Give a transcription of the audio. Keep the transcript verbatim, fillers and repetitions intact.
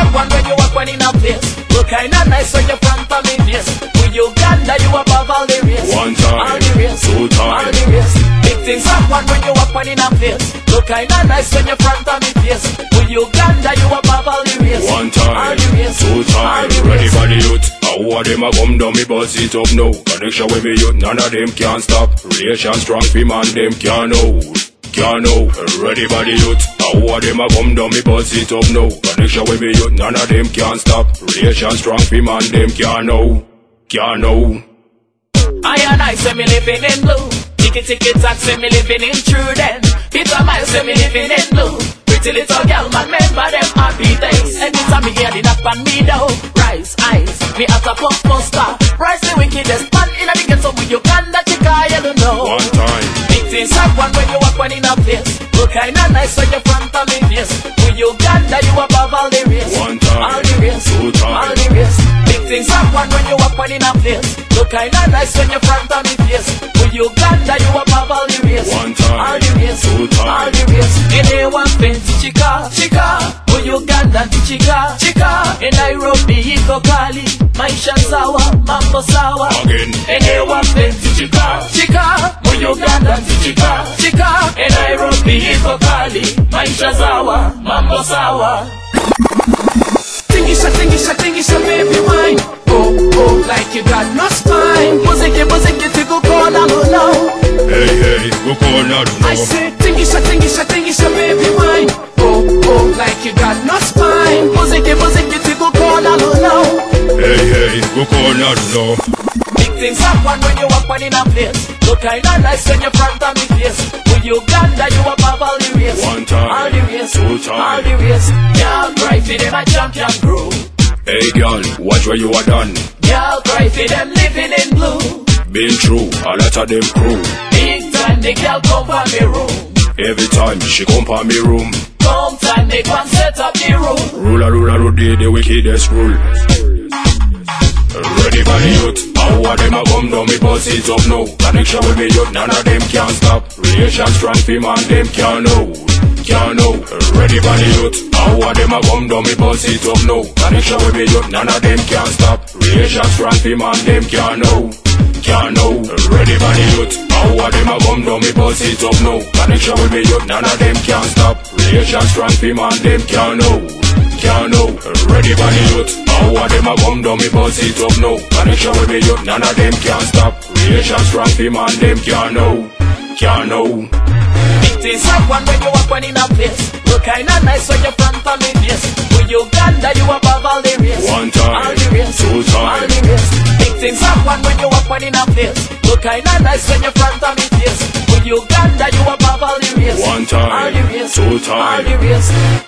up one when you walk one in a place. Look kinda nice when you front of me face. With Uganda you above all the race. One time, all the race, two time, all the race. Big things up one when you walk one in a place. Look kinda nice when you front of me face. With Uganda you above all the race. one time, all the race, two time. all the Ready race. for the youth. How are them a come down, me buzz it up now. Connection with me youth, none of them can stop. Relation strong, fi man, them can hold. Can know, ready for the youth. How are them a come down, me buzz it up now. Connection with me youth, none of them can stop. Relation strong, fi man, them can know. Can know. I and I say me living in blue. Ticky ticky tack say me living in true then. Peter Miles say me living in blue. Pretty little girl man, remember them happy days. Anytime me hear the knock on me down. Rise eyes, me at a pop poster. Rise the wickedest man in a ghetto with Uganda chica, you don't know. One time. Big things happen when you walk one in a place. Look kinda nice when you front of me face. With Uganda you above all the race. One time, all the race, two time. all the race. Big things happen when you walk one in a place. Look kinda nice when you front of me face. With Uganda you above all the race. One time, all the race, two time. all the race. In a one fancy chica, chica. With Uganda chica, chica. In Nairobi iko kali. Maisha sawa, mambo sawa. Again. In a one fancy chica, chica. With Uganda chica, chica. In Nairobi iko kali. Maisha sawa, mambo sawa. Tingisha, tingisha, tingisha, baby wine. Oh, oh, like you got no spine. Muziki, muziki, tickle corner, no, no. Hey, hey, go corner, no. I said, tingisha, tingisha, tingisha, baby wine. Oh, oh, like you got no spine. Muziki, muziki, tickle corner, no, no. Hey, hey, go corner, no. Big things happen when you walk one in a place. Look kinda nice when you front of me face. With Uganda you above all the race. One time, all the race, two time. all the race. Y'all cry for them a champion crew. Hey girl, watch where you are done. Y'all cry for them living in blue. Been through a lot of them crew. Big time the girl come for me room. Every time she come for me room. Come time they come set up the room. Ruler, ruler, ruler, the wickedest rule. Ready for the youth. How are them a come down, me buzz it up now. Connection with me youth, none of them can stop. Relation strong, fi man, them can know. Can know. Ready for the youth. How are them a come down, me buzz it up now. Connection with me youth, none of them can stop. Relation strong, fi man, them can know. Can know. Ready for the youth. How are them a come down, me buzz it up now. Connection with me youth, none of them can stop. Relation strong, fi man, them can know. Can know. Ready for the youth. How are them a come down, me buzz it up now. Connection with me youth, none of them can stop. Relation strong, fi man, them can know. Can know. Big things happen when you walk one in a place. Look kinda nice when you front of me face. With Uganda you above all the race. One time, all the race, two time. all the race. Big things happen when you walk one in a place. Look kinda nice when you front of me face. With Uganda you above all the race. One time, all the race, two time. all the race.